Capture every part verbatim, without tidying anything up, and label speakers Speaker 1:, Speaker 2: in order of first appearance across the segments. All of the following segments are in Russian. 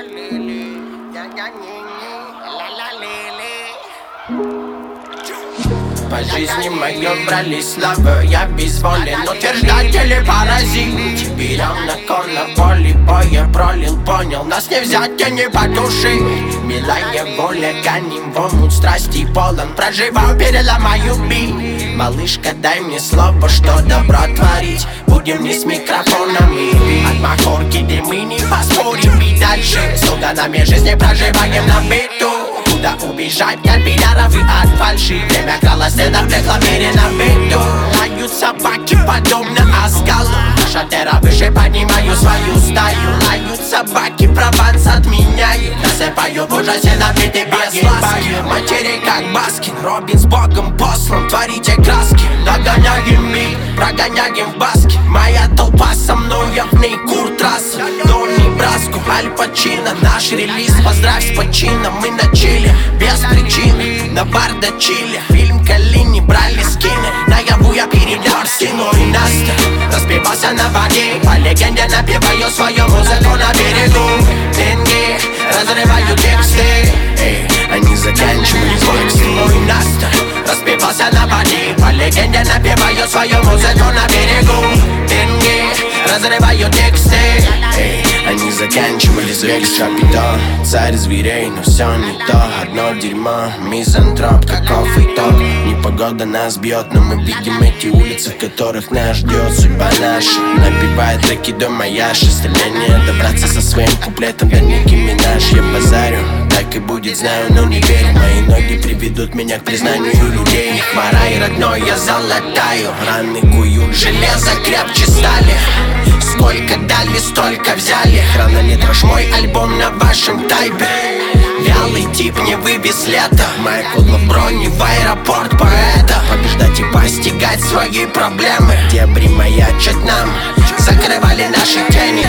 Speaker 1: По жизни моей брали славы, я безволен, утверждатель и паразит. Теперь он на поле боя пролил, понял, нас не взять и не потушить. Милая воля, гоним в омут страсти полон, проживаю, переломаю бит. Малышка, дай мне слово, что добро творить будем не с микрофонами. От махорки, где мы не поспорим, и дальше слуганами жизни проживаем на биту. Куда убежать от пидоров и от фальши? Время крало стендов, рекламире на биту. Лают собаки подобно оскалу. Шатера выше, поднимаю свою стаю. Лают собаки, Прованс отменяю. Насыпаю в ужасе набитый без ласки. Матери как Баскин, Робин с Богом послан. Творите краски, догоняем мир, прогоняем в баски. Моя толпа со мной, я в ней курт трассы. Донни Браску, Аль Пачино, наш релиз. Поздравь с почином, мы на чили без причины, на бар до Чили. Фильм Калини, брали скины. Наяву я передал стену и Настя распевался на воде. По легенде напеваю свою музыку на берегу. Деньги, разрываю тексты, эй, они заканчивались в стену и Настя распевался на воде. По легенде напеваю свою музыку на берегу. Деньги, разрываю тексты, эй, они заканчивались в Шапито. Царь зверей, но все не то. Одно дерьмо, мизантроп, каков итог? Непогода нас бьет, но мы видим эти улицы, в которых нас ждет судьба наша. Напевает треки до Маяши, стремление добраться со своим куплетом до Ники Минаж. Я базарю, так и будет, знаю, но не верю. Мои ноги приведут меня к признанию людей. Хворай, родной, я золотаю. Раны куют, железо крепче стали. Сколько дали, столько взяли. Хронометраж мой альбом на вашем тайпе. Вялый тип не вывез лето. Моя кудла в броне в аэропорт поэта. Побеждать и постигать свои проблемы. Дебри маячат нам, закрывали наши тени.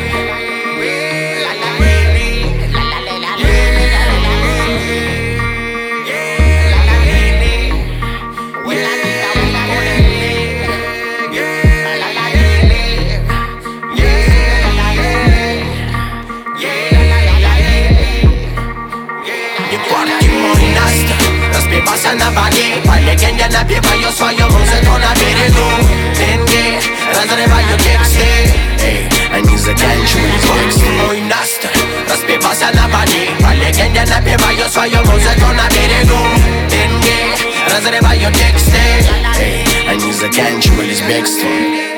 Speaker 1: Распевался на воде, по легенде напеваю свою музыку на берегу. Деньги, разрываю тексты, эй, они заканчивались в стену и Настя распевался на воде, по легенде напеваю свою музыку на берегу. Деньги, разрываю тексты, эй, они заканчивались бегством.